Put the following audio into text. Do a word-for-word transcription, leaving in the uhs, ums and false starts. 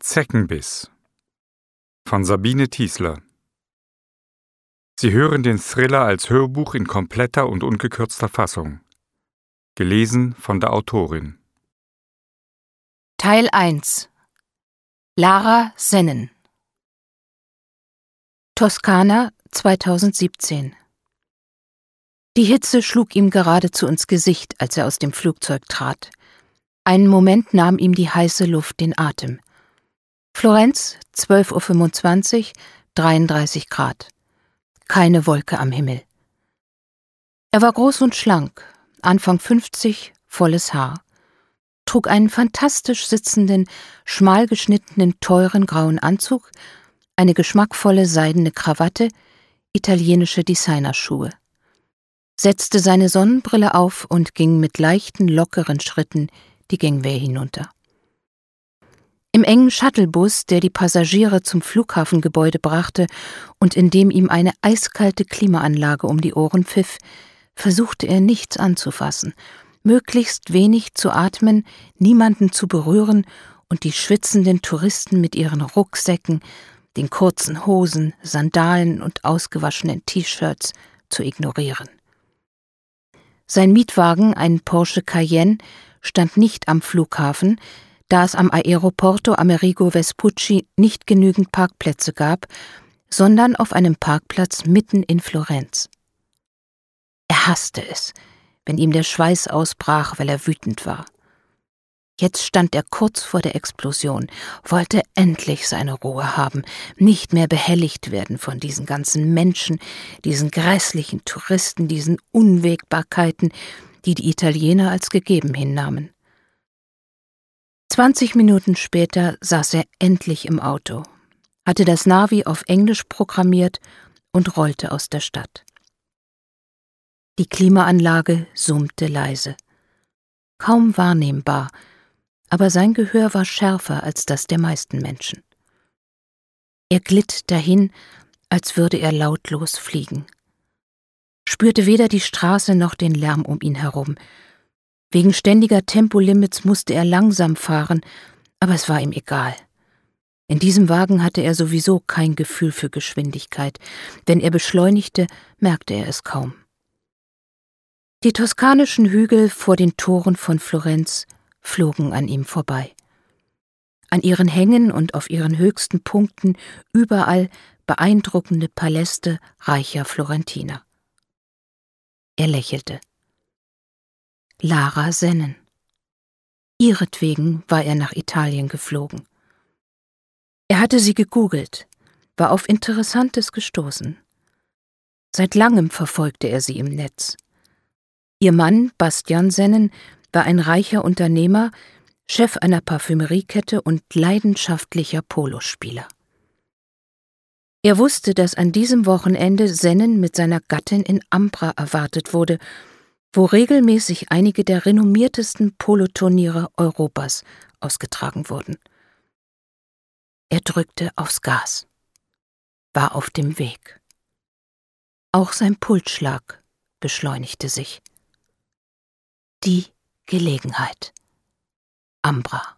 Zeckenbiss von Sabine Tiesler. Sie hören den Thriller als Hörbuch in kompletter und ungekürzter Fassung. Gelesen von der Autorin. Teil eins. Lara Sennen. Toskana zweitausendsiebzehn. Die Hitze schlug ihm geradezu ins Gesicht, als er aus dem Flugzeug trat. Einen Moment nahm ihm die heiße Luft den Atem. Florenz, zwölf Uhr fünfundzwanzig, dreiunddreißig Grad. Keine Wolke am Himmel. Er war groß und schlank, Anfang fünfzig, volles Haar, trug einen fantastisch sitzenden, schmal geschnittenen, teuren grauen Anzug, eine geschmackvolle seidene Krawatte, italienische Designerschuhe, setzte seine Sonnenbrille auf und ging mit leichten, lockeren Schritten die Gangway hinunter. Im engen Shuttlebus, der die Passagiere zum Flughafengebäude brachte und in dem ihm eine eiskalte Klimaanlage um die Ohren pfiff, versuchte er nichts anzufassen, möglichst wenig zu atmen, niemanden zu berühren und die schwitzenden Touristen mit ihren Rucksäcken, den kurzen Hosen, Sandalen und ausgewaschenen T-Shirts zu ignorieren. Sein Mietwagen, ein Porsche Cayenne, stand nicht am Flughafen, da es am Aeroporto Amerigo Vespucci nicht genügend Parkplätze gab, sondern auf einem Parkplatz mitten in Florenz. Er hasste es, wenn ihm der Schweiß ausbrach, weil er wütend war. Jetzt stand er kurz vor der Explosion, wollte endlich seine Ruhe haben, nicht mehr behelligt werden von diesen ganzen Menschen, diesen grässlichen Touristen, diesen Unwägbarkeiten, die die Italiener als gegeben hinnahmen. Zwanzig Minuten später saß er endlich im Auto, hatte das Navi auf Englisch programmiert und rollte aus der Stadt. Die Klimaanlage summte leise. Kaum wahrnehmbar, aber sein Gehör war schärfer als das der meisten Menschen. Er glitt dahin, als würde er lautlos fliegen. Spürte weder die Straße noch den Lärm um ihn herum. Wegen ständiger Tempolimits musste er langsam fahren, aber es war ihm egal. In diesem Wagen hatte er sowieso kein Gefühl für Geschwindigkeit. Wenn er beschleunigte, merkte er es kaum. Die toskanischen Hügel vor den Toren von Florenz flogen an ihm vorbei. An ihren Hängen und auf ihren höchsten Punkten überall beeindruckende Paläste reicher Florentiner. Er lächelte. Lara Sennen. Ihretwegen war er nach Italien geflogen. Er hatte sie gegoogelt, war auf Interessantes gestoßen. Seit langem verfolgte er sie im Netz. Ihr Mann, Bastian Sennen, war ein reicher Unternehmer, Chef einer Parfümeriekette und leidenschaftlicher Polospieler. Er wusste, dass an diesem Wochenende Sennen mit seiner Gattin in Ambra erwartet wurde, wo regelmäßig einige der renommiertesten Poloturniere Europas ausgetragen wurden. Er drückte aufs Gas, war auf dem Weg. Auch sein Pulsschlag beschleunigte sich. Die Gelegenheit. Ambra.